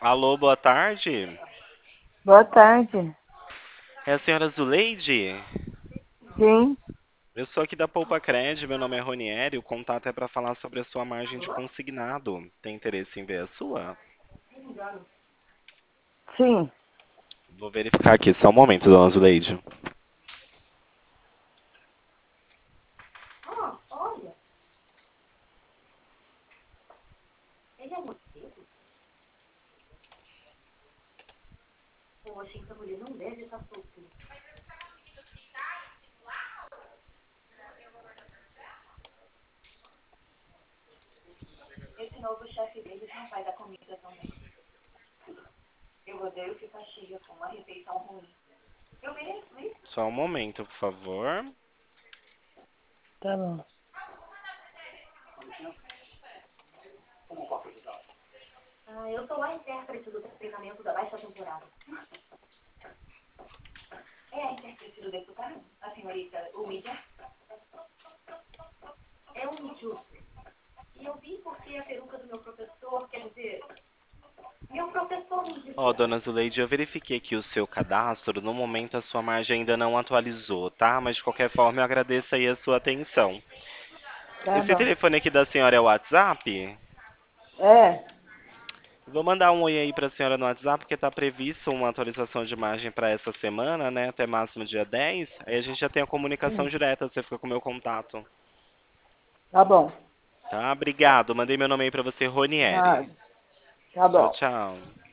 Alô, boa tarde. Boa tarde. É a senhora Zuleide? Sim, Eu sou aqui da Poupa Cred, meu nome é Ronieri. O contato é para falar sobre a sua margem de consignado. Tem interesse em ver a sua? sim. Vou verificar aqui, só um momento, dona Zuleide. Só um momento, por favor. Tá bom. Ó, dona Zuleide, eu verifiquei aqui o seu cadastro. No momento, a sua margem ainda não atualizou, tá? Mas de qualquer forma, eu agradeço aí a sua atenção. Tá Esse bom. telefone aqui da senhora é o WhatsApp? É. Vou mandar um oi aí para a senhora no WhatsApp, porque está previsto uma atualização de imagem para essa semana, né? Até máximo dia 10. Aí a gente já tem a comunicação direta, você fica com o meu contato. Tá bom. Tá? Obrigado. Mandei meu nome aí para você, Ronieri. Nada. Tá Tchau, bom. tchau.